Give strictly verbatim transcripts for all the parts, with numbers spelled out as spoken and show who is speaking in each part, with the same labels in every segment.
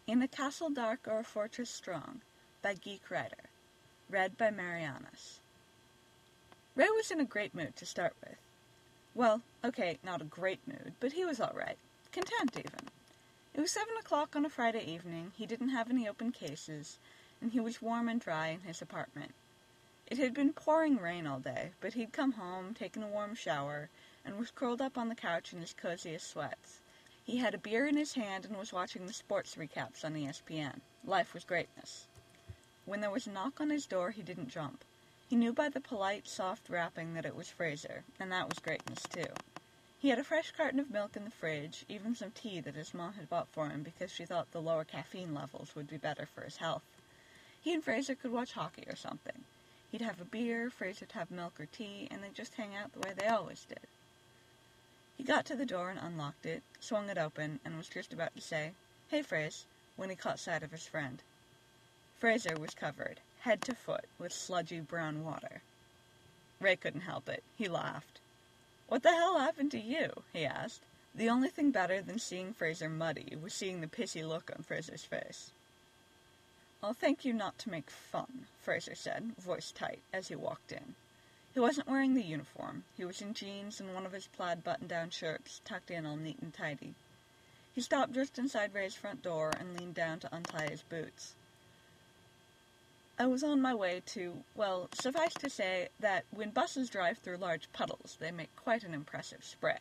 Speaker 1: In a Castle Dark or a Fortress Strong by Geek Writer. Read by Marianas. Ray was in a great mood to start with. Well, okay, not a great mood, but he was all right. Content, even. It was seven o'clock on a Friday evening, he didn't have any open cases, and he was warm and dry in his apartment. It had been pouring rain all day, but he'd come home, taken a warm shower, and was curled up on the couch in his coziest sweats. He had a beer in his hand and was watching the sports recaps on E S P N. Life was greatness. When there was a knock on his door, he didn't jump. He knew by the polite, soft rapping that it was Fraser, and that was greatness, too. He had a fresh carton of milk in the fridge, even some tea that his mom had bought for him because she thought the lower caffeine levels would be better for his health. He and Fraser could watch hockey or something. He'd have a beer, Fraser'd have milk or tea, and they'd just hang out the way they always did. He got to the door and unlocked it, swung it open, and was just about to say, "Hey, Fraser," when he caught sight of his friend. Fraser was covered, head to foot, with sludgy brown water. Ray couldn't help it. He laughed. "What the hell happened to you?" he asked. The only thing better than seeing Fraser muddy was seeing the pissy look on Fraser's face. "I'll thank you not to make fun," Fraser said, voice tight, as he walked in. He wasn't wearing the uniform. He was in jeans and one of his plaid button-down shirts, tucked in all neat and tidy. He stopped just inside Ray's front door and leaned down to untie his boots. "I was on my way to, well, suffice to say that when buses drive through large puddles, they make quite an impressive spray."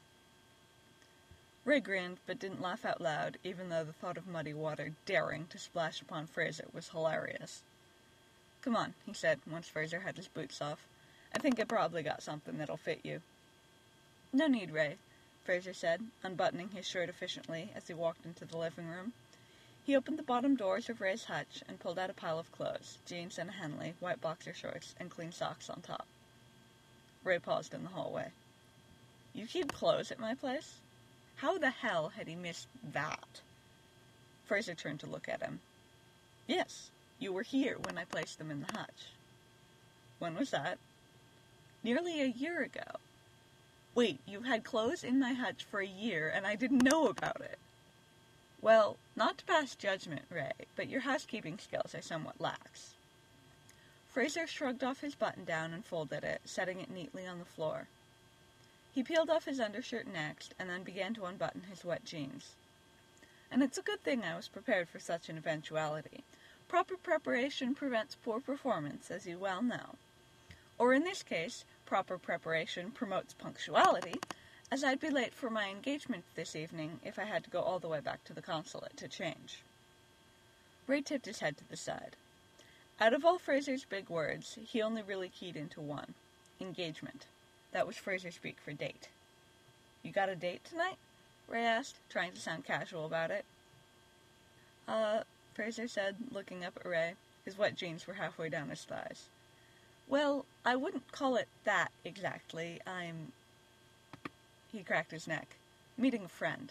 Speaker 1: Ray grinned, but didn't laugh out loud, even though the thought of muddy water daring to splash upon Fraser was hilarious. "Come on," he said, once Fraser had his boots off. "I think I probably got something that'll fit you." "No need, Ray," Fraser said, unbuttoning his shirt efficiently as he walked into the living room. He opened the bottom doors of Ray's hutch and pulled out a pile of clothes, jeans and a Henley, white boxer shorts, and clean socks on top. Ray paused in the hallway. "You keep clothes at my place?" How the hell had he missed that? Fraser turned to look at him. "Yes, you were here when I placed them in the hutch." "When was that?" "Nearly a year ago." "Wait, you've had clothes in my hutch for a year, and I didn't know about it." "Well, not to pass judgment, Ray, but your housekeeping skills are somewhat lax." Fraser shrugged off his button-down and folded it, setting it neatly on the floor. He peeled off his undershirt next, and then began to unbutton his wet jeans. "And it's a good thing I was prepared for such an eventuality. Proper preparation prevents poor performance, as you well know. Or in this case, proper preparation promotes punctuality, as I'd be late for my engagement this evening if I had to go all the way back to the consulate to change." Ray tipped his head to the side. Out of all Fraser's big words, he only really keyed into one. Engagement. That was Fraser speak for date. "You got a date tonight?" Ray asked, trying to sound casual about it. Uh, Fraser said, looking up at Ray. His wet jeans were halfway down his thighs. "Well, I wouldn't call it that exactly. I'm..." He cracked his neck. "Meeting a friend."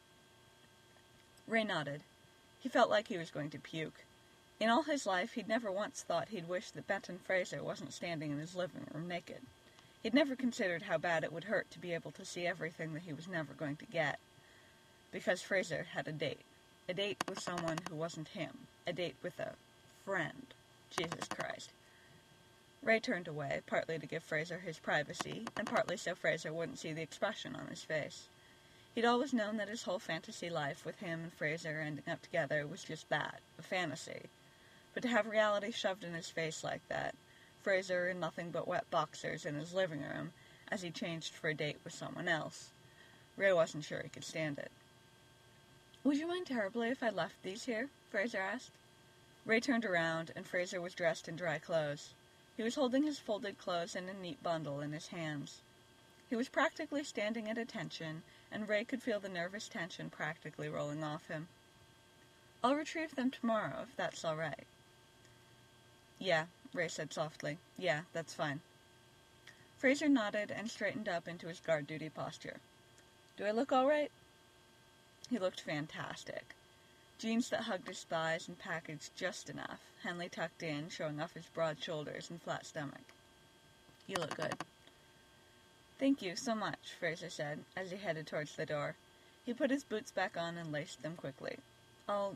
Speaker 1: Ray nodded. He felt like he was going to puke. In all his life, he'd never once thought he'd wish that Benton Fraser wasn't standing in his living room naked. He'd never considered how bad it would hurt to be able to see everything that he was never going to get. Because Fraser had a date. A date with someone who wasn't him. A date with a friend. Jesus Christ. Ray turned away, partly to give Fraser his privacy, and partly so Fraser wouldn't see the expression on his face. He'd always known that his whole fantasy life with him and Fraser ending up together was just that, a fantasy. But to have reality shoved in his face like that, Fraser in nothing but wet boxers in his living room, as he changed for a date with someone else, Ray wasn't sure he could stand it. "Would you mind terribly if I left these here?" Fraser asked. Ray turned around, and Fraser was dressed in dry clothes. He was holding his folded clothes in a neat bundle in his hands. He was practically standing at attention, and Ray could feel the nervous tension practically rolling off him. "I'll retrieve them tomorrow, if that's all right." "Yeah," Ray said softly. "Yeah, that's fine." Fraser nodded and straightened up into his guard duty posture. "Do I look all right?" He looked fantastic. Jeans that hugged his thighs and packaged just enough, Henley tucked in, showing off his broad shoulders and flat stomach. "You look good." "Thank you so much," Fraser said, as he headed towards the door. He put his boots back on and laced them quickly. I'll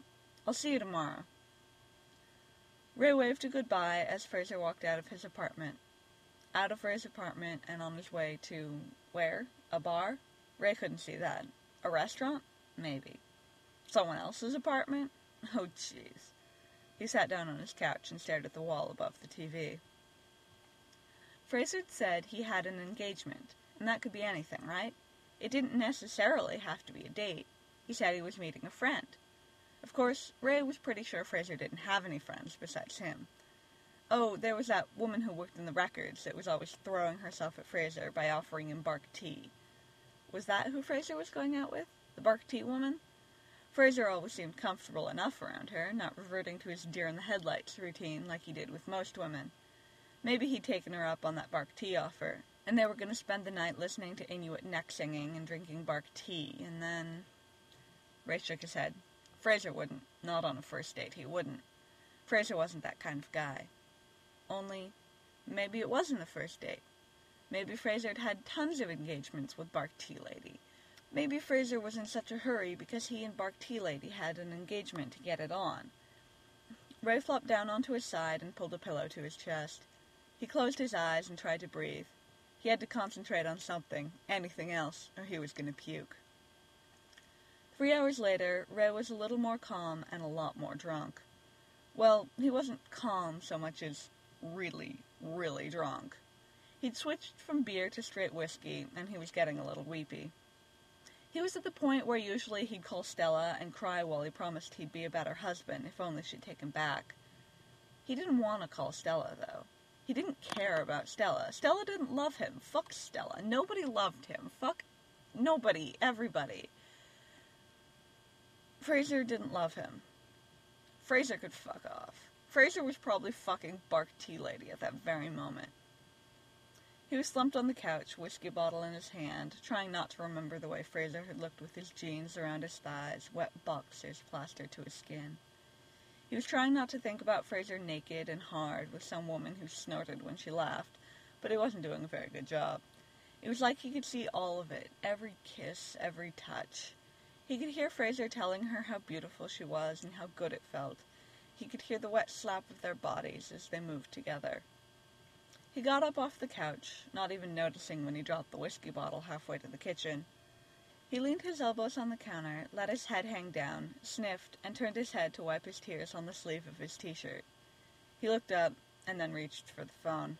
Speaker 1: I'll see you tomorrow. Ray waved a goodbye as Fraser walked out of his apartment. Out of Ray's apartment and on his way to, where? A bar? Ray couldn't see that. A restaurant? Maybe. Someone else's apartment? Oh, jeez. He sat down on his couch and stared at the wall above the T V. Fraser said he had an engagement, and that could be anything, right? It didn't necessarily have to be a date. He said he was meeting a friend. Of course, Ray was pretty sure Fraser didn't have any friends besides him. Oh, there was that woman who worked in the records that was always throwing herself at Fraser by offering him bark tea. Was that who Fraser was going out with? The bark tea woman? Fraser always seemed comfortable enough around her, not reverting to his deer-in-the-headlights routine like he did with most women. Maybe he'd taken her up on that bark tea offer, and they were going to spend the night listening to Inuit neck singing and drinking bark tea, and then... Ray shook his head. Fraser wouldn't. Not on a first date, he wouldn't. Fraser wasn't that kind of guy. Only, maybe it wasn't the first date. Maybe Fraser had had tons of engagements with Bark Tea Lady. Maybe Fraser was in such a hurry because he and Bark Tea Lady had an engagement to get it on. Ray flopped down onto his side and pulled a pillow to his chest. He closed his eyes and tried to breathe. He had to concentrate on something, anything else, or he was going to puke. Three hours later, Ray was a little more calm and a lot more drunk. Well, he wasn't calm so much as really, really drunk. He'd switched from beer to straight whiskey, and he was getting a little weepy. He was at the point where usually he'd call Stella and cry while he promised he'd be a better husband if only she'd take him back. He didn't want to call Stella, though. He didn't care about Stella. Stella didn't love him. Fuck Stella. Nobody loved him. Fuck nobody. Everybody. Fraser didn't love him. Fraser could fuck off. Fraser was probably fucking Bark Tea Lady at that very moment. He was slumped on the couch, whiskey bottle in his hand, trying not to remember the way Fraser had looked with his jeans around his thighs, wet boxers plastered to his skin. He was trying not to think about Fraser naked and hard with some woman who snorted when she laughed, but he wasn't doing a very good job. It was like he could see all of it, every kiss, every touch. He could hear Fraser telling her how beautiful she was and how good it felt. He could hear the wet slap of their bodies as they moved together. He got up off the couch, not even noticing when he dropped the whiskey bottle halfway to the kitchen. He leaned his elbows on the counter, let his head hang down, sniffed, and turned his head to wipe his tears on the sleeve of his t-shirt. He looked up, and then reached for the phone.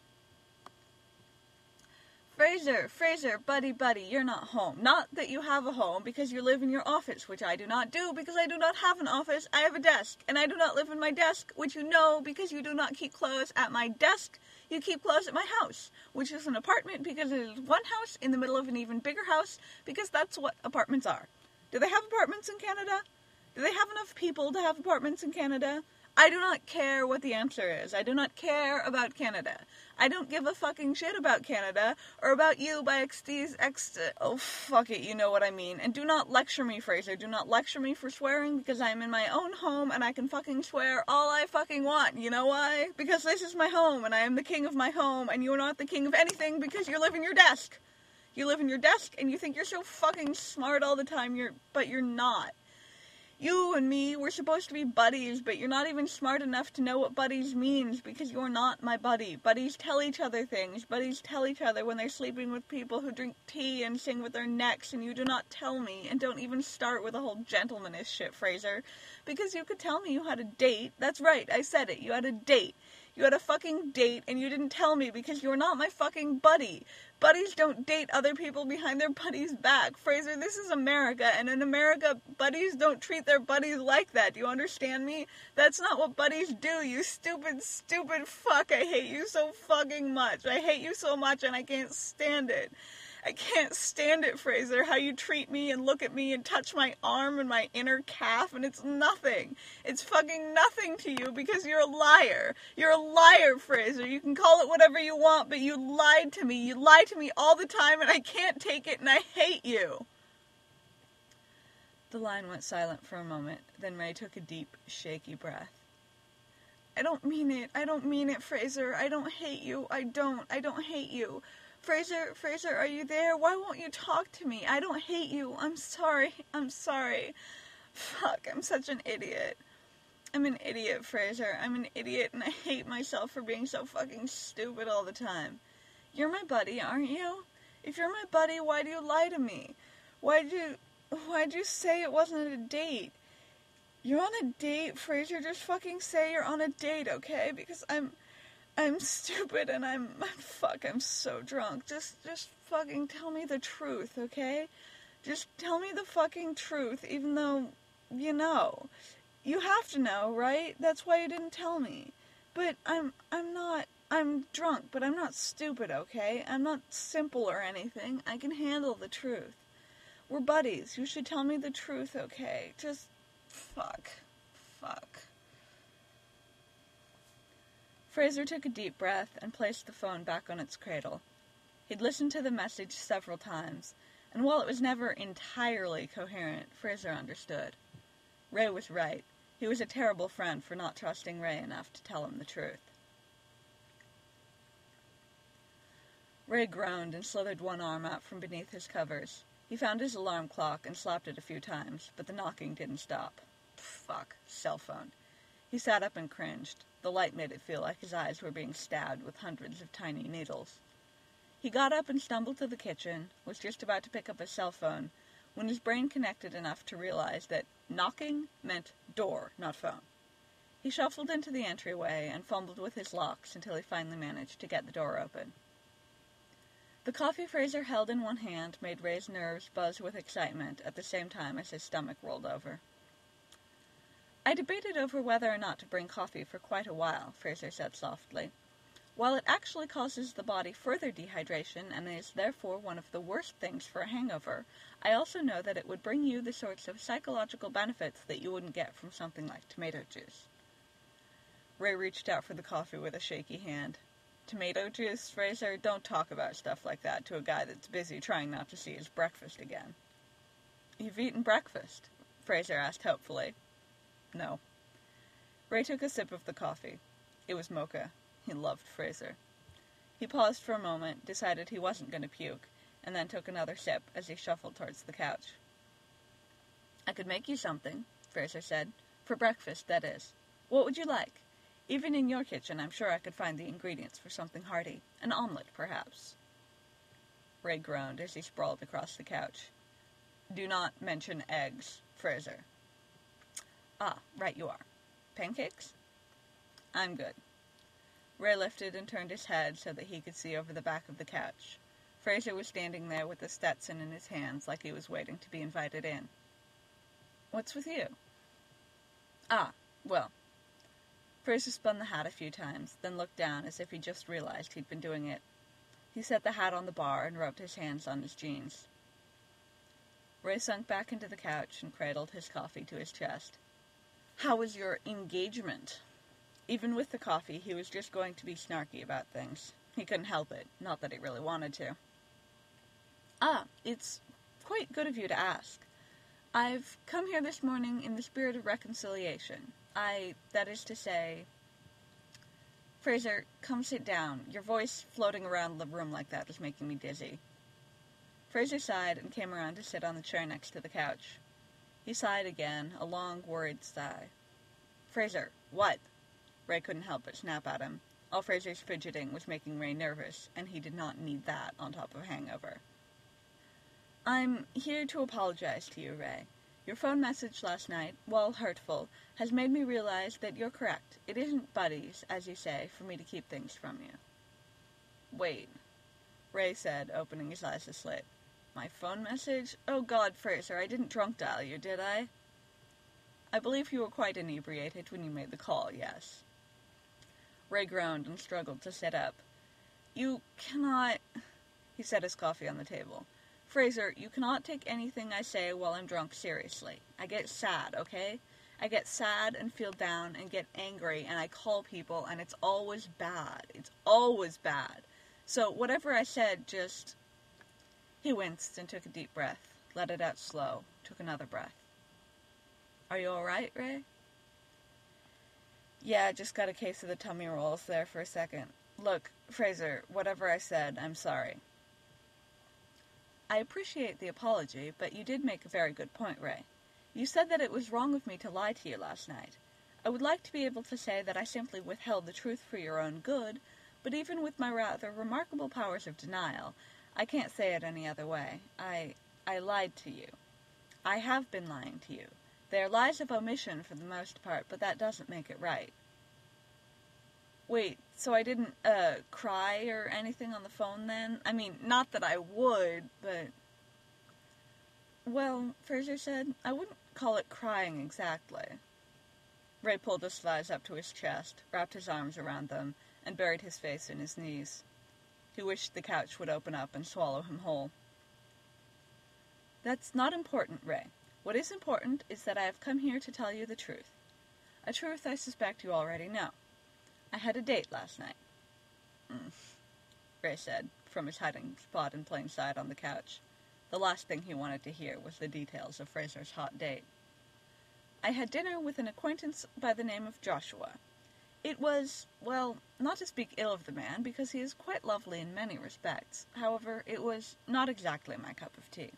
Speaker 1: Fraser, Fraser, buddy, buddy, you're not home. Not that you have a home, because you live in your office, which I do not do, because I do not have an office. I have a desk, and I do not live in my desk, which you know, because you do not keep clothes at my desk. You keep clothes at my house, which is an apartment, because it is one house in the middle of an even bigger house, because that's what apartments are. Do they have apartments in Canada? Do they have enough people to have apartments in Canada? I do not care what the answer is. I do not care about Canada. I don't give a fucking shit about Canada, or about you by extes, ex, oh fuck it, you know what I mean. And do not lecture me, Fraser. Do not lecture me for swearing, because I am in my own home, and I can fucking swear all I fucking want. You know why? Because this is my home, and I am the king of my home, and you are not the king of anything, because you live in your desk. You live in your desk, and you think you're so fucking smart all the time, you're, but you're not. You and me, we're supposed to be buddies, but you're not even smart enough to know what buddies means, because you're not my buddy. Buddies tell each other things. Buddies tell each other when they're sleeping with people who drink tea and sing with their necks, and you do not tell me, and don't even start with a whole gentlemanish shit, Fraser. Because you could tell me you had a date. That's right, I said it. You had a date. You had a fucking date, and you didn't tell me because you're not my fucking buddy. Buddies don't date other people behind their buddies' back. Fraser, this is America, and in America, buddies don't treat their buddies like that. Do you understand me? That's not what buddies do, you stupid, stupid fuck. I hate you so fucking much. I hate you so much, and I can't stand it. I can't stand it, Fraser, how you treat me and look at me and touch my arm and my inner calf, and it's nothing. It's fucking nothing to you because you're a liar. You're a liar, Fraser. You can call it whatever you want, but you lied to me. You lie to me all the time, and I can't take it, and I hate you. The line went silent for a moment, then Ray took a deep, shaky breath. I don't mean it. I don't mean it, Fraser. I don't hate you. I don't. I don't hate you. Fraser, Fraser, are you there? Why won't you talk to me? I don't hate you. I'm sorry. I'm sorry. Fuck, I'm such an idiot. I'm an idiot, Fraser. I'm an idiot, and I hate myself for being so fucking stupid all the time. You're my buddy, aren't you? If you're my buddy, why do you lie to me? Why'd you... Why'd you say it wasn't a date? You're on a date, Fraser. Just fucking say you're on a date, okay? Because I'm... I'm stupid and I'm... Fuck, I'm so drunk. Just, just fucking tell me the truth, okay? Just tell me the fucking truth, even though... You know... You have to know, right? That's why you didn't tell me. But I'm I'm not... I'm drunk, but I'm not stupid, okay? I'm not simple or anything. I can handle the truth. We're buddies. You should tell me the truth, okay? Just... Fuck. Fuck. Fraser took a deep breath and placed the phone back on its cradle. He'd listened to the message several times, and while it was never entirely coherent, Fraser understood. Ray was right. He was a terrible friend for not trusting Ray enough to tell him the truth. Ray groaned and slithered one arm out from beneath his covers. He found his alarm clock and slapped it a few times, but the knocking didn't stop. Fuck, cell phone. He sat up and cringed. The light made it feel like his eyes were being stabbed with hundreds of tiny needles. He got up and stumbled to the kitchen, was just about to pick up his cell phone, when his brain connected enough to realize that knocking meant door, not phone. He shuffled into the entryway and fumbled with his locks until he finally managed to get the door open. The coffee Fraser held in one hand made Ray's nerves buzz with excitement at the same time as his stomach rolled over. I debated over whether or not to bring coffee for quite a while, Fraser said softly. While it actually causes the body further dehydration and is therefore one of the worst things for a hangover, I also know that it would bring you the sorts of psychological benefits that you wouldn't get from something like tomato juice. Ray reached out for the coffee with a shaky hand. Tomato juice, Fraser? Don't talk about stuff like that to a guy that's busy trying not to see his breakfast again. You've eaten breakfast? Fraser asked hopefully. No. Ray took a sip of the coffee. It was mocha. He loved Fraser. He paused for a moment, decided he wasn't going to puke, and then took another sip as he shuffled towards the couch. I could make you something, Fraser said. For breakfast, that is. What would you like? Even in your kitchen, I'm sure I could find the ingredients for something hearty. An omelet, perhaps. Ray groaned as he sprawled across the couch. Do not mention eggs, Fraser. Ah, right you are. Pancakes? I'm good. Ray lifted and turned his head so that he could see over the back of the couch. Fraser was standing there with the Stetson in his hands like he was waiting to be invited in. What's with you? Ah, well. Fraser spun the hat a few times, then looked down as if he just realized he'd been doing it. He set the hat on the bar and rubbed his hands on his jeans. Ray sunk back into the couch and cradled his coffee to his chest. How was your engagement? Even with the coffee, he was just going to be snarky about things. He couldn't help it, not that he really wanted to. Ah, it's quite good of you to ask. I've come here this morning in the spirit of reconciliation. I, that is to say... Fraser, come sit down. Your voice floating around the room like that is making me dizzy. Fraser sighed and came around to sit on the chair next to the couch. He sighed again, a long, worried sigh. Fraser, what? Ray couldn't help but snap at him. All Fraser's fidgeting was making Ray nervous, and he did not need that on top of a hangover. I'm here to apologize to you, Ray. Your phone message last night, while hurtful, has made me realize that you're correct. It isn't buddies, as you say, for me to keep things from you. Wait, Ray said, opening his eyes a slit. My phone message? Oh God, Fraser, I didn't drunk dial you, did I? I believe you were quite inebriated when you made the call, yes. Ray groaned and struggled to sit up. You cannot... He set his coffee on the table. Fraser, you cannot take anything I say while I'm drunk seriously. I get sad, okay? I get sad and feel down and get angry and I call people and it's always bad. It's always bad. So whatever I said, just... He winced and took a deep breath, let it out slow, took another breath. Are you all right, Ray? Yeah, just got a case of the tummy rolls there for a second. Look, Fraser, whatever I said, I'm sorry. I appreciate the apology, but you did make a very good point, Ray. You said that it was wrong of me to lie to you last night. I would like to be able to say that I simply withheld the truth for your own good, but even with my rather remarkable powers of denial, I can't say it any other way. I... I lied to you. I have been lying to you. They are lies of omission for the most part, but that doesn't make it right. Wait, so I didn't, uh, cry or anything on the phone then? I mean, not that I would, but... Well, Fraser said, I wouldn't call it crying exactly. Ray pulled his thighs up to his chest, wrapped his arms around them, and buried his face in his knees. He wished the couch would open up and swallow him whole. That's not important, Ray. What is important is that I have come here to tell you the truth. A truth I suspect you already know. I had a date last night. Mm, Ray said, from his hiding spot in plain sight on the couch. The last thing he wanted to hear was the details of Fraser's hot date. I had dinner with an acquaintance by the name of Joshua. It was, well, not to speak ill of the man, because he is quite lovely in many respects. However, it was not exactly my cup of tea.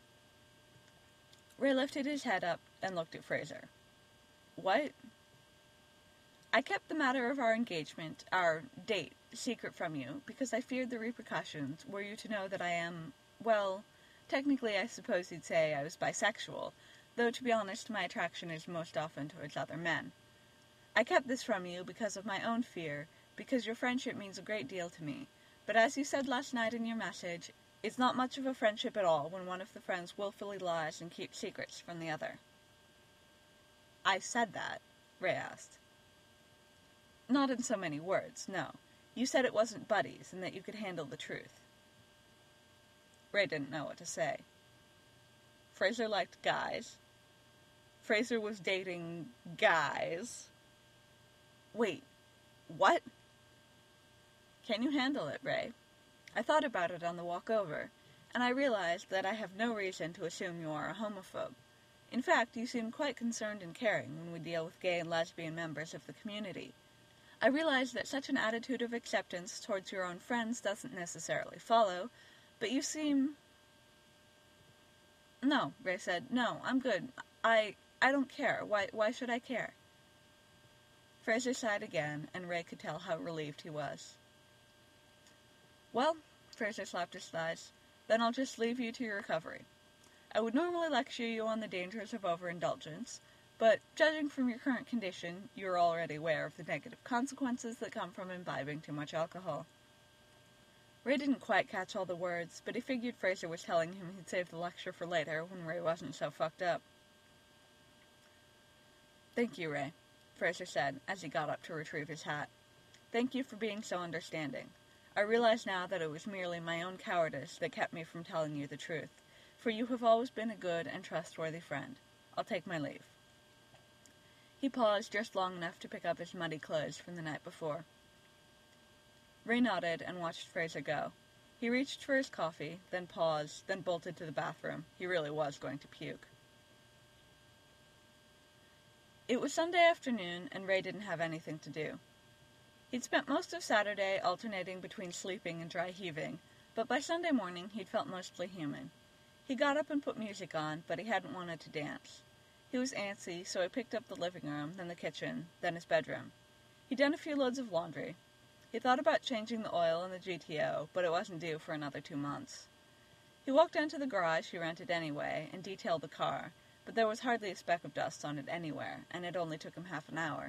Speaker 1: Ray lifted his head up and looked at Fraser. What? I kept the matter of our engagement, our date, secret from you, because I feared the repercussions were you to know that I am, well, technically I suppose you'd say I was bisexual, though to be honest my attraction is most often towards other men. I kept this from you because of my own fear, because your friendship means a great deal to me, but as you said last night in your message, it's not much of a friendship at all when one of the friends willfully lies and keeps secrets from the other. I said that, Ray asked. Not in so many words, no. You said it wasn't buddies and that you could handle the truth. Ray didn't know what to say. Fraser liked guys. Fraser was dating guys. Wait, what? Can you handle it, Ray? I thought about it on the walk over, and I realized that I have no reason to assume you are a homophobe. In fact, you seem quite concerned and caring when we deal with gay and lesbian members of the community. I realize that such an attitude of acceptance towards your own friends doesn't necessarily follow, but you seem... No, Ray said, no, I'm good. I... I don't care. Why, why should I care? Fraser sighed again, and Ray could tell how relieved he was. Well, Fraser slapped his thighs, then I'll just leave you to your recovery. I would normally lecture you on the dangers of overindulgence, but judging from your current condition, you are already aware of the negative consequences that come from imbibing too much alcohol. Ray didn't quite catch all the words, but he figured Fraser was telling him he'd save the lecture for later when Ray wasn't so fucked up. Thank you, Ray, Fraser said as he got up to retrieve his hat. Thank you for being so understanding. I realize now that it was merely my own cowardice that kept me from telling you the truth, for you have always been a good and trustworthy friend. I'll take my leave. He paused just long enough to pick up his muddy clothes from the night before. Ray nodded and watched Fraser go. He reached for his coffee, then paused, then bolted to the bathroom. He really was going to puke. It was Sunday afternoon, and Ray didn't have anything to do. He'd spent most of Saturday alternating between sleeping and dry heaving, but by Sunday morning he'd felt mostly human. He got up and put music on, but he hadn't wanted to dance. He was antsy, so he picked up the living room, then the kitchen, then his bedroom. He'd done a few loads of laundry. He thought about changing the oil in the G T O, but it wasn't due for another two months. He walked down to the garage he rented anyway, and detailed the car, but there was hardly a speck of dust on it anywhere, and it only took him half an hour.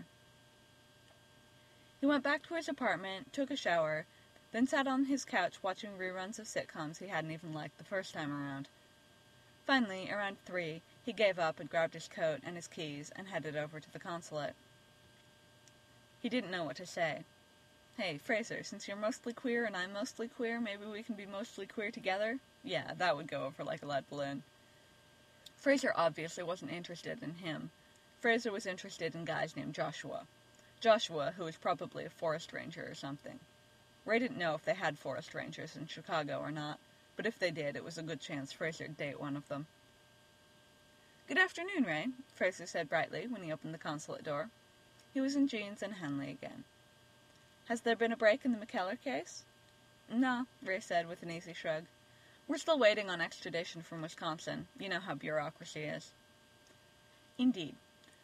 Speaker 1: He went back to his apartment, took a shower, then sat on his couch watching reruns of sitcoms he hadn't even liked the first time around. Finally, around three, he gave up and grabbed his coat and his keys and headed over to the consulate. He didn't know what to say. Hey, Fraser, since you're mostly queer and I'm mostly queer, maybe we can be mostly queer together? Yeah, that would go over like a lead balloon. Fraser obviously wasn't interested in him. Fraser was interested in guys named Joshua. Joshua, who was probably a forest ranger or something. Ray didn't know if they had forest rangers in Chicago or not, but if they did, it was a good chance Fraser'd date one of them. Good afternoon, Ray, Fraser said brightly when he opened the consulate door. He was in jeans and Henley again. Has there been a break in the McKellar case? No, Ray said with an easy shrug. We're still waiting on extradition from Wisconsin. You know how bureaucracy is. Indeed.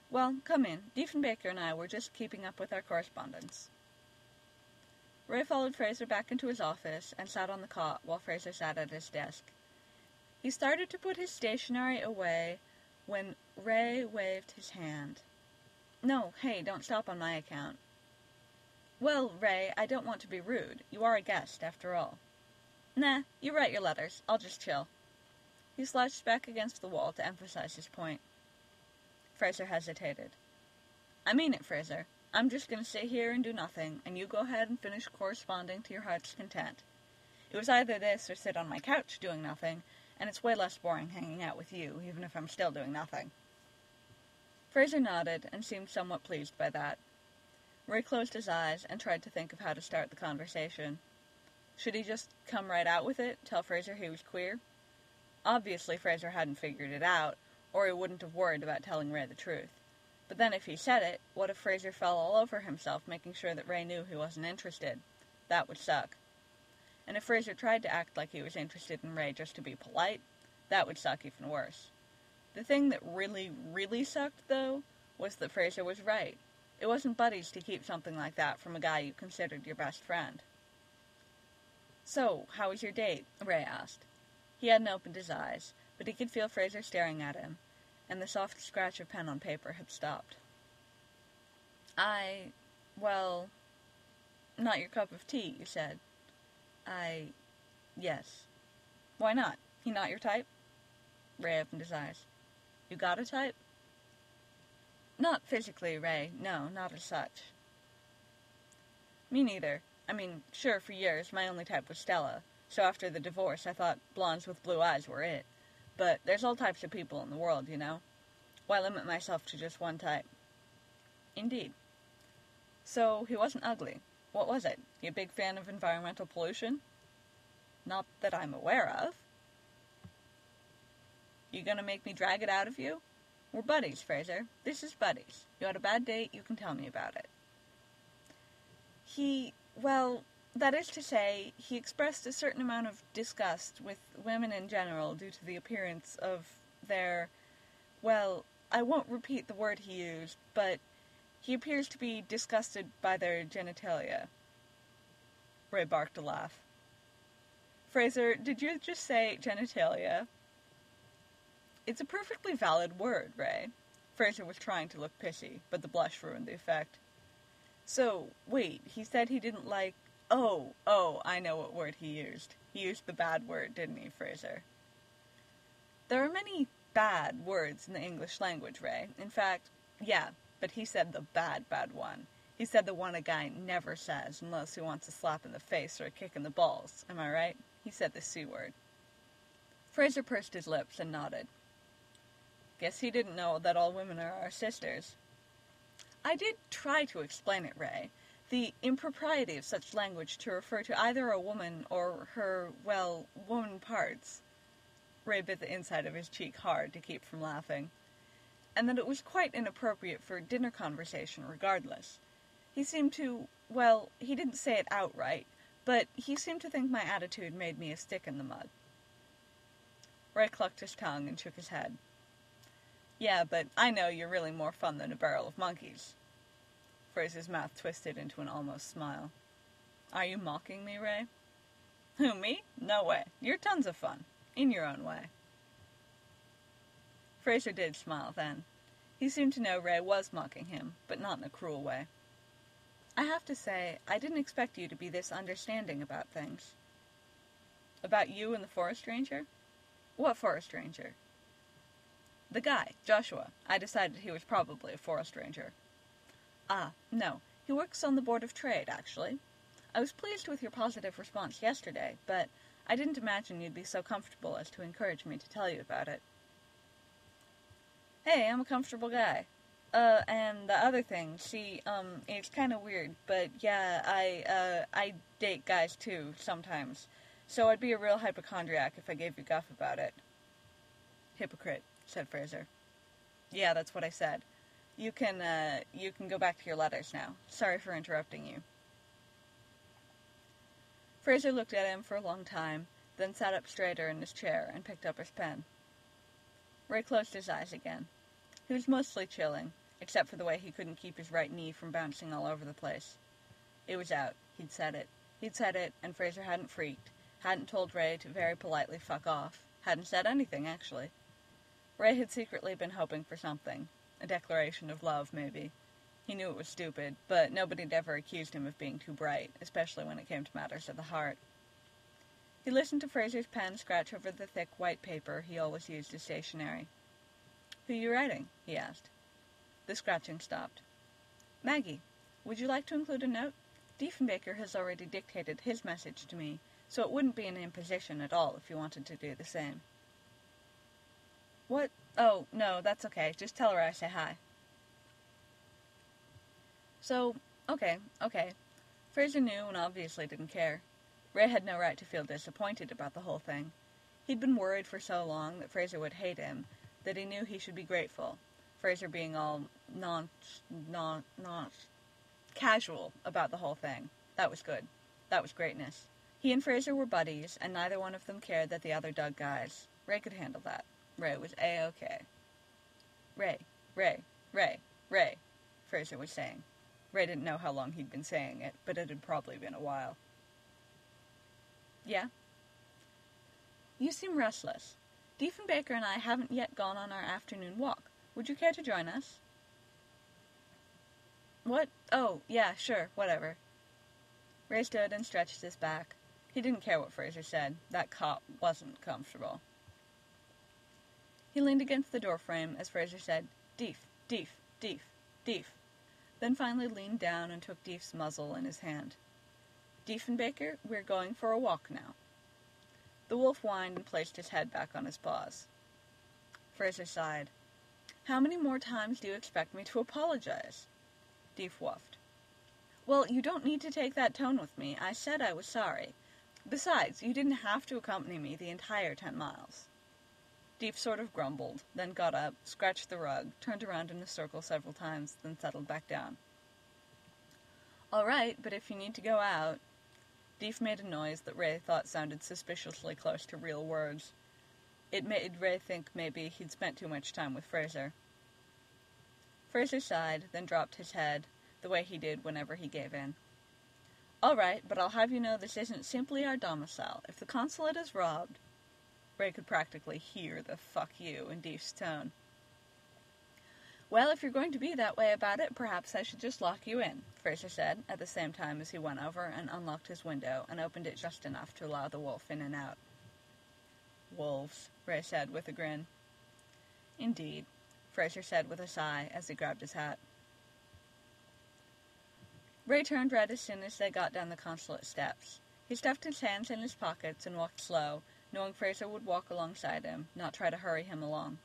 Speaker 1: Well, come in. Diefenbaker and I were just keeping up with our correspondence. Ray followed Fraser back into his office and sat on the cot while Fraser sat at his desk. He started to put his stationery away when Ray waved his hand. No, hey, don't stop on my account. Well, Ray, I don't want to be rude. You are a guest, after all. Nah, you write your letters. I'll just chill. He slouched back against the wall to emphasize his point. Fraser hesitated. I mean it, Fraser. I'm just going to sit here and do nothing, and you go ahead and finish corresponding to your heart's content. It was either this or sit on my couch doing nothing, and it's way less boring hanging out with you, even if I'm still doing nothing. Fraser nodded and seemed somewhat pleased by that. Ray closed his eyes and tried to think of how to start the conversation. Should he just come right out with it, tell Fraser he was queer? Obviously Fraser hadn't figured it out, or he wouldn't have worried about telling Ray the truth. But then if he said it, what if Fraser fell all over himself making sure that Ray knew he wasn't interested? That would suck. And if Fraser tried to act like he was interested in Ray just to be polite, that would suck even worse. The thing that really, really sucked, though, was that Fraser was right. It wasn't buddies to keep something like that from a guy you considered your best friend. So, how was your date? Ray asked. He hadn't opened his eyes, but he could feel Fraser staring at him, and the soft scratch of pen on paper had stopped. I, well, not your cup of tea, you said. I, yes. Why not? He not your type? Ray opened his eyes. You got a type? Not physically, Ray. No, not as such. Me neither. I mean, sure, for years, my only type was Stella, so after the divorce, I thought blondes with blue eyes were it. But there's all types of people in the world, you know? Why limit myself to just one type? Indeed. So, he wasn't ugly. What was it? You a big fan of environmental pollution? Not that I'm aware of. You gonna make me drag it out of you? We're buddies, Fraser. This is buddies. You had a bad date, you can tell me about it. He, well, that is to say, he expressed a certain amount of disgust with women in general due to the appearance of their, well, I won't repeat the word he used, but he appears to be disgusted by their genitalia. Ray barked a laugh. Fraser, did you just say genitalia? It's a perfectly valid word, Ray. Fraser was trying to look pissy, but the blush ruined the effect. So, wait, he said he didn't like... Oh, oh, I know what word he used. He used the bad word, didn't he, Fraser? There are many bad words in the English language, Ray. In fact, yeah, but he said the bad, bad one. He said the one a guy never says unless he wants a slap in the face or a kick in the balls. Am I right? He said the C word. Fraser pursed his lips and nodded. Guess he didn't know that all women are our sisters. I did try to explain it, Ray. The impropriety of such language to refer to either a woman or her, well, woman parts. Ray bit the inside of his cheek hard to keep from laughing. And that it was quite inappropriate for dinner conversation regardless. He seemed to, well, he didn't say it outright, but he seemed to think my attitude made me a stick in the mud. Ray clucked his tongue and shook his head. Yeah, but I know you're really more fun than a barrel of monkeys. Fraser's mouth twisted into an almost smile. Are you mocking me, Ray? Who, me? No way. You're tons of fun. In your own way. Fraser did smile then. He seemed to know Ray was mocking him, but not in a cruel way. I have to say, I didn't expect you to be this understanding about things. About you and the forest ranger? What forest ranger? The guy, Joshua. I decided he was probably a forest ranger. Ah, no. He works on the Board of Trade, actually. I was pleased with your positive response yesterday, but I didn't imagine you'd be so comfortable as to encourage me to tell you about it. Hey, I'm a comfortable guy. Uh, and the other thing, see, um, it's kind of weird, but yeah, I, uh, I date guys too, sometimes. So I'd be a real hypochondriac if I gave you guff about it. Hypocrite, said Fraser. Yeah, that's what I said. You can, uh, you can go back to your letters now. Sorry for interrupting you. Fraser looked at him for a long time, then sat up straighter in his chair and picked up his pen. Ray closed his eyes again. He was mostly chilling, except for the way he couldn't keep his right knee from bouncing all over the place. It was out. He'd said it. He'd said it, and Fraser hadn't freaked, hadn't told Ray to very politely fuck off, hadn't said anything, actually. Ray had secretly been hoping for something. A declaration of love, maybe. He knew it was stupid, but nobody had ever accused him of being too bright, especially when it came to matters of the heart. He listened to Fraser's pen scratch over the thick white paper he always used as stationery. "Who are you writing?" he asked. The scratching stopped. "Maggie, would you like to include a note? Diefenbaker has already dictated his message to me, so it wouldn't be an imposition at all if you wanted to do the same." "What? Oh, no, that's okay. Just tell her I say hi." So, okay, okay. Fraser knew and obviously didn't care. Ray had no right to feel disappointed about the whole thing. He'd been worried for so long that Fraser would hate him, that he knew he should be grateful, Fraser being all non, non, non, casual about the whole thing. That was good. That was greatness. He and Fraser were buddies, and neither one of them cared that the other dug guys. Ray could handle that. Ray was A-okay. Ray, Ray, Ray, Ray, Fraser was saying. Ray didn't know how long he'd been saying it, but it had probably been a while. "Yeah?" "You seem restless. Diefenbaker and I haven't yet gone on our afternoon walk. Would you care to join us?" "What? Oh, yeah, sure, whatever." Ray stood and stretched his back. He didn't care what Fraser said. That cop wasn't comfortable. He leaned against the doorframe as Fraser said, "Dief, Dief, Dief, Dief," then finally leaned down and took Dief's muzzle in his hand. "Diefenbaker, we're going for a walk now." The wolf whined and placed his head back on his paws. Fraser sighed. "How many more times do you expect me to apologize?" Dief whuffed. "Well, you don't need to take that tone with me. I said I was sorry. Besides, you didn't have to accompany me the entire ten miles. Dief sort of grumbled, then got up, scratched the rug, turned around in a circle several times, then settled back down. "All right, but if you need to go out..." Dief made a noise that Ray thought sounded suspiciously close to real words. It made Ray think maybe he'd spent too much time with Fraser. Fraser sighed, then dropped his head, the way he did whenever he gave in. "All right, but I'll have you know this isn't simply our domicile. If the consulate is robbed..." Ray could practically hear the "fuck you" in Dief's tone. "Well, if you're going to be that way about it, perhaps I should just lock you in," Fraser said, at the same time as he went over and unlocked his window and opened it just enough to allow the wolf in and out. "Wolves," Ray said with a grin. "Indeed," Fraser said with a sigh as he grabbed his hat. Ray turned red as soon as they got down the consulate steps. He stuffed his hands in his pockets and walked slow, knowing Fraser would walk alongside him, not try to hurry him along.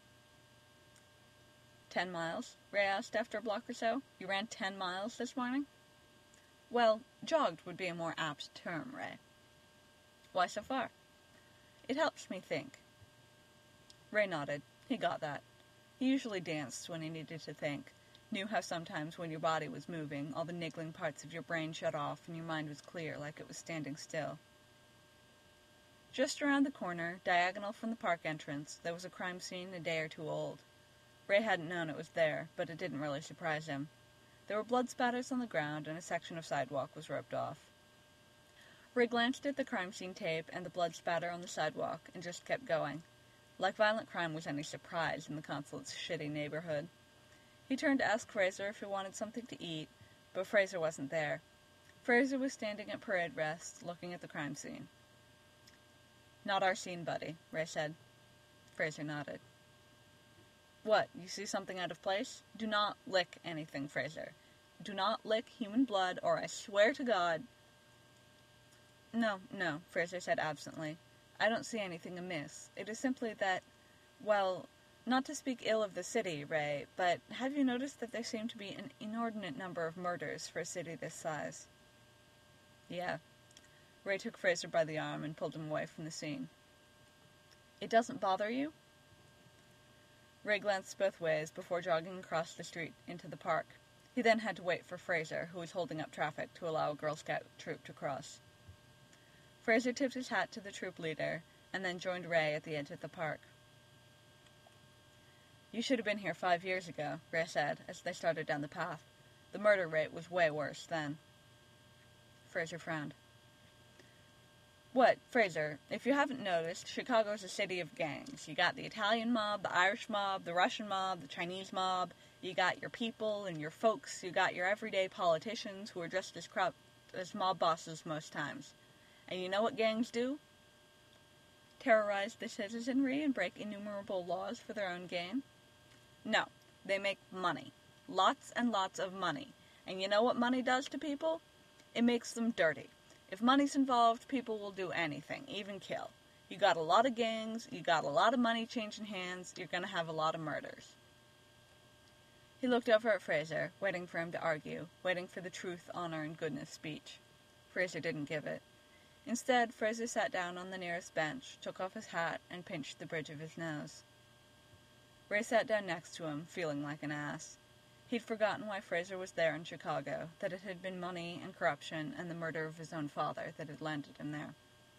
Speaker 1: Ten miles? Ray asked after a block or so. "You ran ten miles this morning?" "Well, jogged would be a more apt term, Ray." "Why so far?" "It helps me think." Ray nodded. He got that. He usually danced when he needed to think, knew how sometimes when your body was moving, all the niggling parts of your brain shut off and your mind was clear like it was standing still. Just around the corner, diagonal from the park entrance, there was a crime scene a day or two old. Ray hadn't known it was there, but it didn't really surprise him. There were blood spatters on the ground, and a section of sidewalk was roped off. Ray glanced at the crime scene tape and the blood spatter on the sidewalk, and just kept going. Like violent crime was any surprise in the consulate's shitty neighborhood. He turned to ask Fraser if he wanted something to eat, but Fraser wasn't there. Fraser was standing at parade rest, looking at the crime scene. "Not our scene, buddy," Ray said. Fraser nodded. "What, you see something out of place? Do not lick anything, Fraser. Do not lick human blood, or I swear to God..." "No, no," Fraser said absently. "I don't see anything amiss. It is simply that, well, not to speak ill of the city, Ray, but have you noticed that there seem to be an inordinate number of murders for a city this size?" "Yeah." Ray took Fraser by the arm and pulled him away from the scene. "It doesn't bother you?" Ray glanced both ways before jogging across the street into the park. He then had to wait for Fraser, who was holding up traffic to allow a Girl Scout troop to cross. Fraser tipped his hat to the troop leader, and then joined Ray at the edge of the park. You should have been here five years ago, Ray said, as they started down the path. The murder rate was way worse then. Fraser frowned. What, Fraser, if you haven't noticed, Chicago's a city of gangs. You got the Italian mob, the Irish mob, the Russian mob, the Chinese mob. You got your people and your folks. You got your everyday politicians who are just as corrupt as mob bosses most times. And you know what gangs do? Terrorize the citizenry and break innumerable laws for their own gain? No, they make money. Lots and lots of money. And you know what money does to people? It makes them dirty. If money's involved, people will do anything, even kill. You got a lot of gangs, you got a lot of money changing hands, you're gonna have a lot of murders. He looked over at Fraser, waiting for him to argue, waiting for the truth, honor, and goodness speech. Fraser didn't give it. Instead, Fraser sat down on the nearest bench, took off his hat, and pinched the bridge of his nose. Ray sat down next to him, feeling like an ass. He'd forgotten why Fraser was there in Chicago, that it had been money and corruption and the murder of his own father that had landed him there.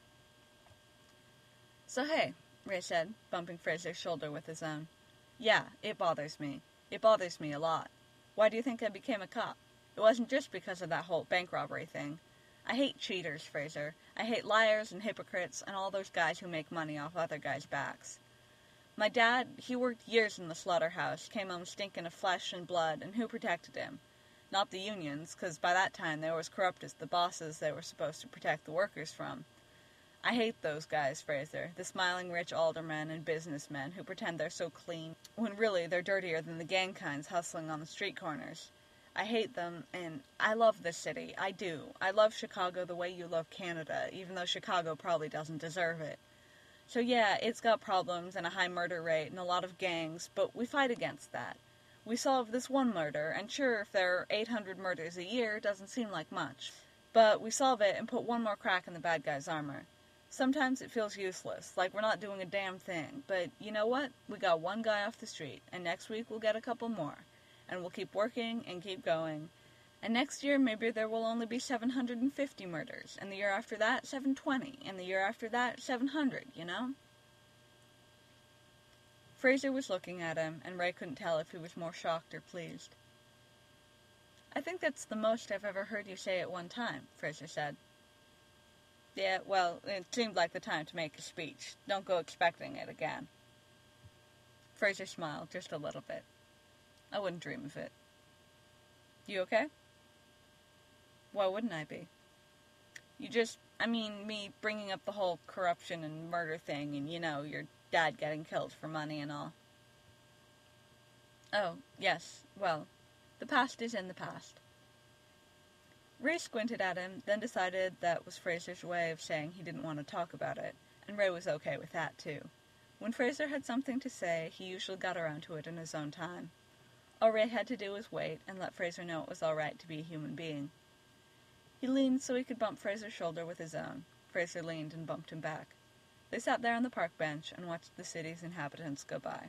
Speaker 1: So hey, Ray said, bumping Fraser's shoulder with his own. Yeah, it bothers me. It bothers me a lot. Why do you think I became a cop? It wasn't just because of that whole bank robbery thing. I hate cheaters, Fraser. I hate liars and hypocrites and all those guys who make money off other guys' backs. My dad, he worked years in the slaughterhouse, came home stinking of flesh and blood, and who protected him? Not the unions, because by that time they were as corrupt as the bosses they were supposed to protect the workers from. I hate those guys, Fraser, the smiling rich aldermen and businessmen who pretend they're so clean, when really they're dirtier than the gang kinds hustling on the street corners. I hate them, and I love this city, I do. I love Chicago the way you love Canada, even though Chicago probably doesn't deserve it. So yeah, it's got problems and a high murder rate and a lot of gangs, but we fight against that. We solve this one murder, and sure, if there are eight hundred murders a year, it doesn't seem like much. But we solve it and put one more crack in the bad guy's armor. Sometimes it feels useless, like we're not doing a damn thing, but you know what? We got one guy off the street, and next week we'll get a couple more. And we'll keep working and keep going. And next year, maybe there will only be seven hundred fifty murders, and the year after that, seven hundred twenty, and the year after that, seven hundred, you know? Fraser was looking at him, and Ray couldn't tell if he was more shocked or pleased. I think that's the most I've ever heard you say at one time, Fraser said. Yeah, well, it seemed like the time to make a speech. Don't go expecting it again. Fraser smiled just a little bit. I wouldn't dream of it. You okay? Why wouldn't I be? You just, I mean, me bringing up the whole corruption and murder thing and, you know, your dad getting killed for money and all. Oh, yes, well, the past is in the past. Ray squinted at him, then decided that was Fraser's way of saying he didn't want to talk about it, and Ray was okay with that, too. When Fraser had something to say, he usually got around to it in his own time. All Ray had to do was wait and let Fraser know it was all right to be a human being. He leaned so he could bump Fraser's shoulder with his own. Fraser leaned and bumped him back. They sat there on the park bench and watched the city's inhabitants go by.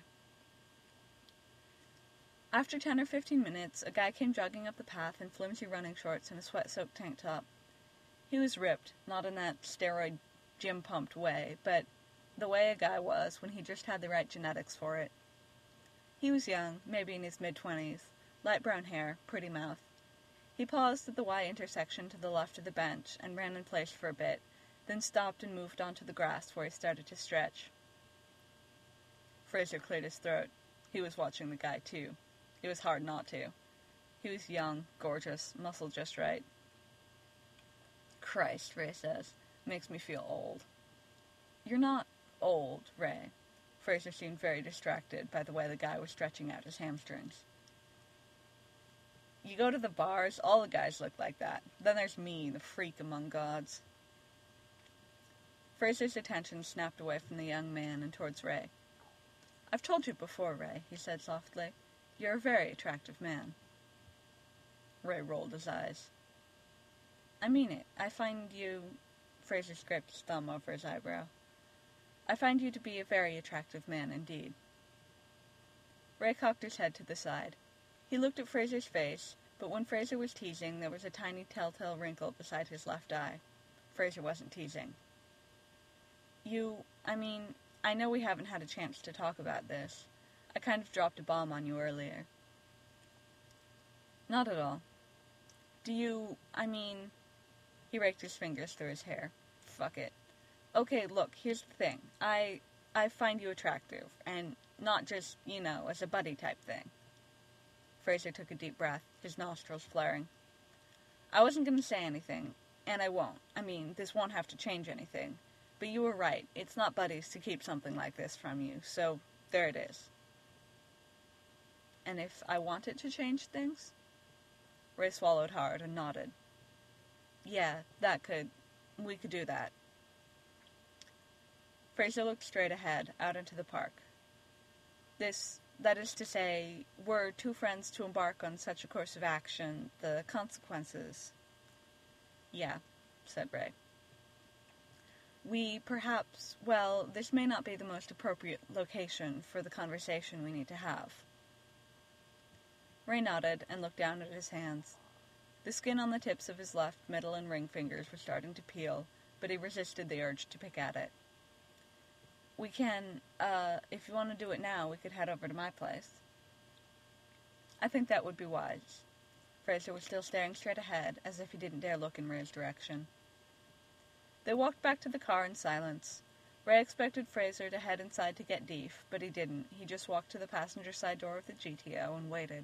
Speaker 1: After ten or fifteen minutes, a guy came jogging up the path in flimsy running shorts and a sweat-soaked tank top. He was ripped, not in that steroid gym-pumped way, but the way a guy was when he just had the right genetics for it. He was young, maybe in his mid-twenties, light brown hair, pretty mouth. He paused at the Y intersection to the left of the bench and ran in place for a bit, then stopped and moved onto the grass where he started to stretch. Fraser cleared his throat. He was watching the guy, too. It was hard not to. He was young, gorgeous, muscled just right. Christ, Ray says. Makes me feel old. You're not old, Ray. Fraser seemed very distracted by the way the guy was stretching out his hamstrings. You go to the bars, all the guys look like that. Then there's me, the freak among gods. Fraser's attention snapped away from the young man and towards Ray. I've told you before, Ray, he said softly. You're a very attractive man. Ray rolled his eyes. I mean it. I find you... Fraser scraped his thumb over his eyebrow. I find you to be a very attractive man indeed. Ray cocked his head to the side. He looked at Fraser's face, but when Fraser was teasing, there was a tiny telltale wrinkle beside his left eye. Fraser wasn't teasing. You, I mean, I know we haven't had a chance to talk about this, I kind of dropped a bomb on you earlier. Not at all. Do you, I mean... He raked his fingers through his hair. Fuck it. Okay, look, here's the thing. I, I find you attractive, and not just, you know, as a buddy type thing. Fraser took a deep breath, his nostrils flaring. I wasn't going to say anything, and I won't. I mean, this won't have to change anything. But you were right. It's not buddies to keep something like this from you, so there it is. And if I wanted to change things? Ray swallowed hard and nodded. Yeah, that could... we could do that. Fraser looked straight ahead, out into the park. This, that is to say, were two friends to embark on such a course of action, the consequences... Yeah, said Ray. We perhaps, well, this may not be the most appropriate location for the conversation we need to have. Ray nodded and looked down at his hands. The skin on the tips of his left middle and ring fingers was starting to peel, but he resisted the urge to pick at it. We can, uh, if you want to do it now, we could head over to my place. I think that would be wise. Fraser was still staring straight ahead, as if he didn't dare look in Ray's direction. They walked back to the car in silence. Ray expected Fraser to head inside to get Deef, but he didn't. He just walked to the passenger side door of the G T O and waited.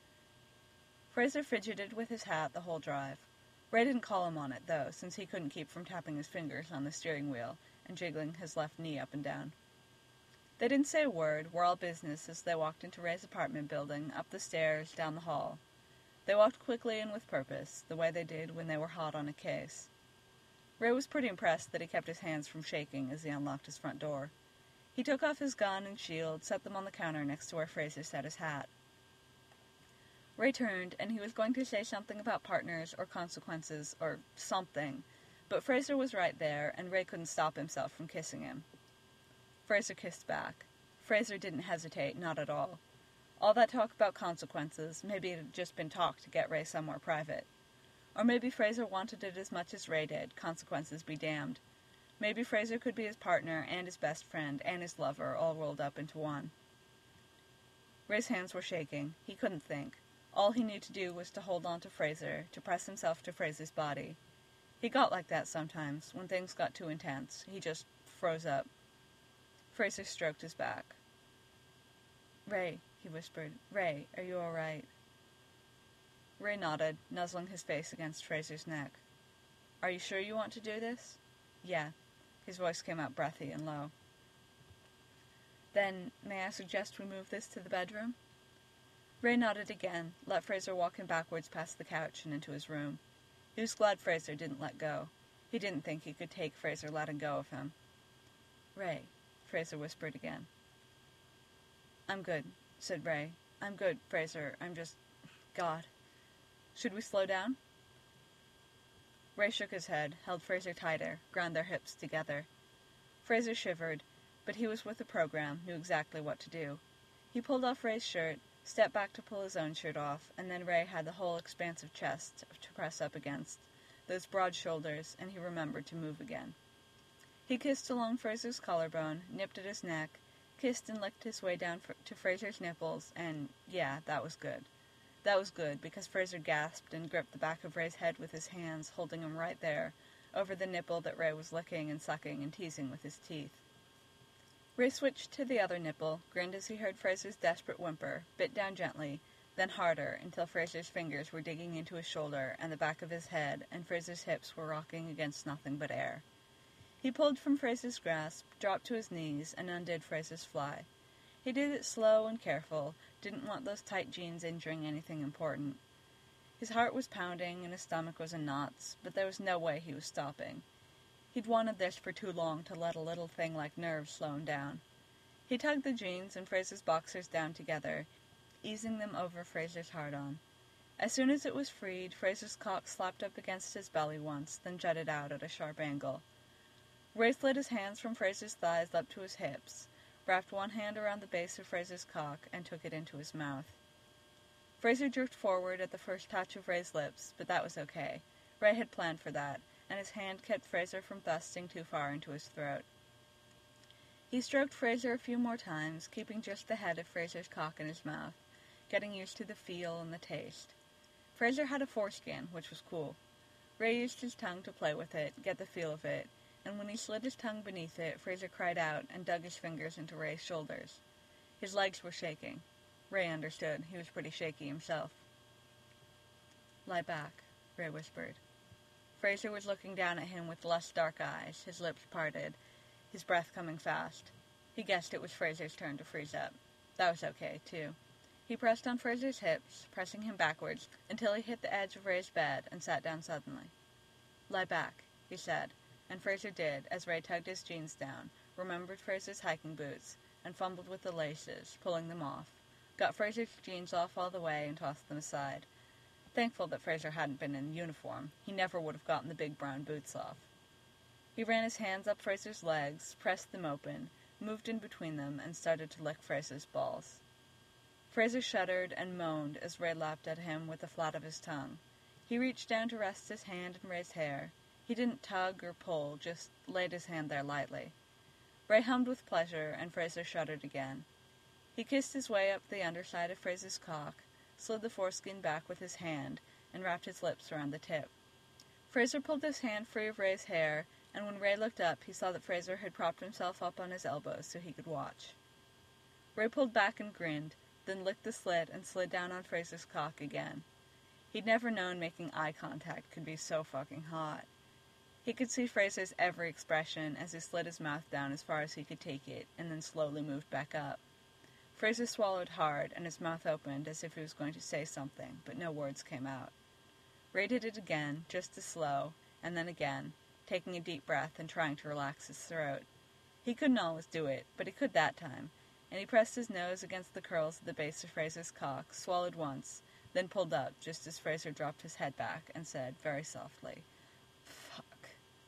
Speaker 1: Fraser fidgeted with his hat the whole drive. Ray didn't call him on it, though, since he couldn't keep from tapping his fingers on the steering wheel and jiggling his left knee up and down. They didn't say a word, were all business as they walked into Ray's apartment building, up the stairs, down the hall. They walked quickly and with purpose, the way they did when they were hot on a case. Ray was pretty impressed that he kept his hands from shaking as he unlocked his front door. He took off his gun and shield, set them on the counter next to where Fraser set his hat. Ray turned, and he was going to say something about partners or consequences or something, but Fraser was right there, and Ray couldn't stop himself from kissing him. Fraser kissed back. Fraser didn't hesitate, not at all. All that talk about consequences, maybe it had just been talk to get Ray somewhere private. Or maybe Fraser wanted it as much as Ray did, consequences be damned. Maybe Fraser could be his partner and his best friend and his lover all rolled up into one. Ray's hands were shaking. He couldn't think. All he knew to do was to hold on to Fraser, to press himself to Fraser's body. He got like that sometimes, when things got too intense. He just froze up. Fraser stroked his back. Ray, he whispered. Ray, are you all right? Ray nodded, nuzzling his face against Fraser's neck. Are you sure you want to do this? Yeah. His voice came out breathy and low. Then, may I suggest we move this to the bedroom? Ray nodded again, let Fraser walk him backwards past the couch and into his room. He was glad Fraser didn't let go. He didn't think he could take Fraser letting go of him. Ray, Fraser whispered again. I'm good, said Ray. I'm good, Fraser. I'm just... God. Should we slow down? Ray shook his head, held Fraser tighter, ground their hips together. Fraser shivered, but he was with the program, knew exactly what to do. He pulled off Ray's shirt, stepped back to pull his own shirt off, and then Ray had the whole expansive chest to press up against, those broad shoulders, and he remembered to move again. He kissed along Fraser's collarbone, nipped at his neck, kissed and licked his way down to Fraser's nipples, and, yeah, that was good. That was good, because Fraser gasped and gripped the back of Ray's head with his hands, holding him right there, over the nipple that Ray was licking and sucking and teasing with his teeth. Ray switched to the other nipple, grinned as he heard Fraser's desperate whimper, bit down gently, then harder, until Fraser's fingers were digging into his shoulder and the back of his head, and Fraser's hips were rocking against nothing but air. He pulled from Fraser's grasp, dropped to his knees, and undid Fraser's fly. He did it slow and careful, didn't want those tight jeans injuring anything important. His heart was pounding and his stomach was in knots, but there was no way he was stopping. He'd wanted this for too long to let a little thing like nerves slow him down. He tugged the jeans and Fraser's boxers down together, easing them over Fraser's hard-on. As soon as it was freed, Fraser's cock slapped up against his belly once, then jutted out at a sharp angle. Ray slid his hands from Fraser's thighs up to his hips, wrapped one hand around the base of Fraser's cock, and took it into his mouth. Fraser jerked forward at the first touch of Ray's lips, but that was okay. Ray had planned for that, and his hand kept Fraser from thrusting too far into his throat. He stroked Fraser a few more times, keeping just the head of Fraser's cock in his mouth, getting used to the feel and the taste. Fraser had a foreskin, which was cool. Ray used his tongue to play with it, get the feel of it, and when he slid his tongue beneath it, Fraser cried out and dug his fingers into Ray's shoulders. His legs were shaking. Ray understood. He was pretty shaky himself. "Lie back," Ray whispered. Fraser was looking down at him with less dark eyes, his lips parted, his breath coming fast. He guessed it was Fraser's turn to freeze up. That was okay, too. He pressed on Fraser's hips, pressing him backwards, until he hit the edge of Ray's bed and sat down suddenly. "Lie back," he said, and Fraser did, as Ray tugged his jeans down, remembered Fraser's hiking boots, and fumbled with the laces, pulling them off, got Fraser's jeans off all the way and tossed them aside. Thankful that Fraser hadn't been in uniform, he never would have gotten the big brown boots off. He ran his hands up Fraser's legs, pressed them open, moved in between them, and started to lick Fraser's balls. Fraser shuddered and moaned as Ray lapped at him with the flat of his tongue. He reached down to rest his hand in Ray's hair. He didn't tug or pull, just laid his hand there lightly. Ray hummed with pleasure, and Fraser shuddered again. He kissed his way up the underside of Fraser's cock, slid the foreskin back with his hand, and wrapped his lips around the tip. Fraser pulled his hand free of Ray's hair, and when Ray looked up, he saw that Fraser had propped himself up on his elbows so he could watch. Ray pulled back and grinned, then licked the slit and slid down on Fraser's cock again. He'd never known making eye contact could be so fucking hot. He could see Fraser's every expression as he slid his mouth down as far as he could take it, and then slowly moved back up. Fraser swallowed hard, and his mouth opened as if he was going to say something, but no words came out. Ray did it again, just as slow, and then again, taking a deep breath and trying to relax his throat. He couldn't always do it, but he could that time, and he pressed his nose against the curls at the base of Fraser's cock, swallowed once, then pulled up just as Fraser dropped his head back and said, very softly, "Fuck."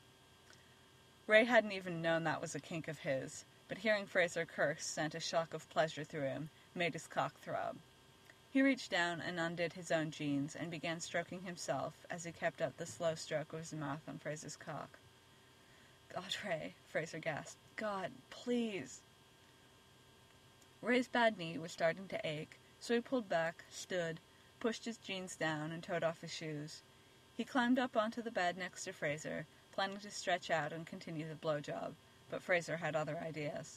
Speaker 1: Ray hadn't even known that was a kink of his, but hearing Fraser curse sent a shock of pleasure through him, made his cock throb. He reached down and undid his own jeans and began stroking himself as he kept up the slow stroke of his mouth on Fraser's cock. "God, Ray," Fraser gasped. "God, please." Ray's bad knee was starting to ache, so he pulled back, stood, pushed his jeans down, and toed off his shoes. He climbed up onto the bed next to Fraser, planning to stretch out and continue the blowjob, but Fraser had other ideas.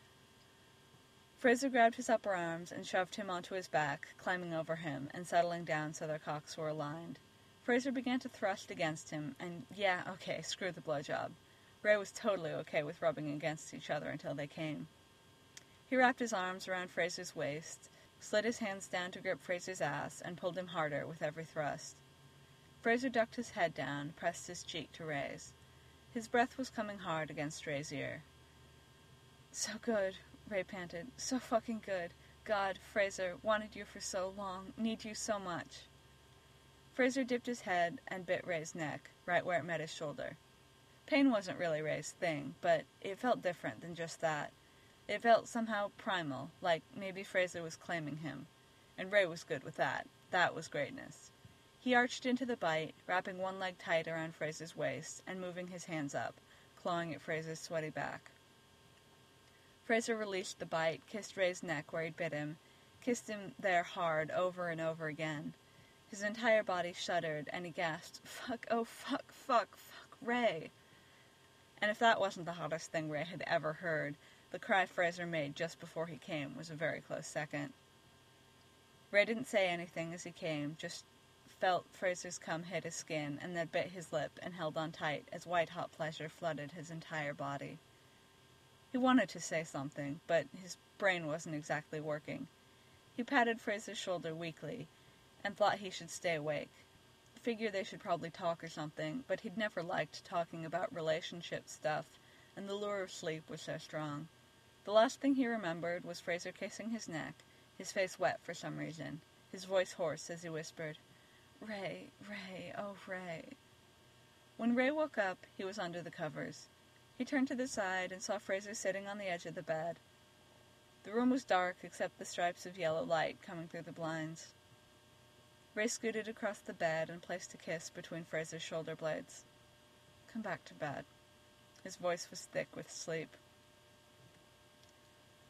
Speaker 1: Fraser grabbed his upper arms and shoved him onto his back, climbing over him and settling down so their cocks were aligned. Fraser began to thrust against him, and yeah, okay, screw the blowjob. Ray was totally okay with rubbing against each other until they came. He wrapped his arms around Fraser's waist, slid his hands down to grip Fraser's ass, and pulled him harder with every thrust. Fraser ducked his head down, pressed his cheek to Ray's. His breath was coming hard against Ray's ear. "So good," Ray panted. "So fucking good. God, Fraser, wanted you for so long. Need you so much." Fraser dipped his head and bit Ray's neck, right where it met his shoulder. Pain wasn't really Ray's thing, but it felt different than just that. It felt somehow primal, like maybe Fraser was claiming him. And Ray was good with that. That was greatness. He arched into the bite, wrapping one leg tight around Fraser's waist and moving his hands up, clawing at Fraser's sweaty back. Fraser released the bite, kissed Ray's neck where he'd bit him, kissed him there hard over and over again. His entire body shuddered, and he gasped, "Fuck, oh fuck, fuck, fuck, Ray." And if that wasn't the hottest thing Ray had ever heard, the cry Fraser made just before he came was a very close second. Ray didn't say anything as he came, just felt Fraser's cum hit his skin and then bit his lip and held on tight as white-hot pleasure flooded his entire body. He wanted to say something, but his brain wasn't exactly working. He patted Fraser's shoulder weakly and thought he should stay awake. Figured they should probably talk or something, but he'd never liked talking about relationship stuff, and the lure of sleep was so strong. The last thing he remembered was Fraser kissing his neck, his face wet for some reason, his voice hoarse as he whispered, "Ray, Ray, oh Ray." When Ray woke up, he was under the covers. He turned to the side and saw Fraser sitting on the edge of the bed. The room was dark except the stripes of yellow light coming through the blinds. Ray scooted across the bed and placed a kiss between Fraser's shoulder blades. "Come back to bed." His voice was thick with sleep.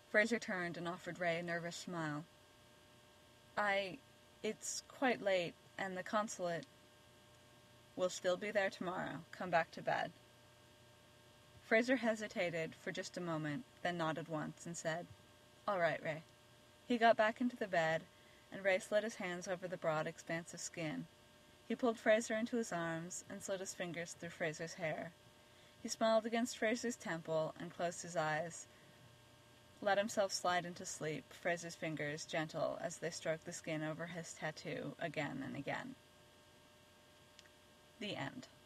Speaker 1: Fraser turned and offered Ray a nervous smile. I... It's quite late, and the consulate... Will still be there tomorrow. Come back to bed. Fraser hesitated for just a moment, then nodded once and said, All right, Ray. He got back into the bed, and Ray slid his hands over the broad expanse of skin. He pulled Fraser into his arms and slid his fingers through Fraser's hair. He smiled against Fraser's temple and closed his eyes, let himself slide into sleep, Fraser's fingers gentle as they stroked the skin over his tattoo again and again. The end.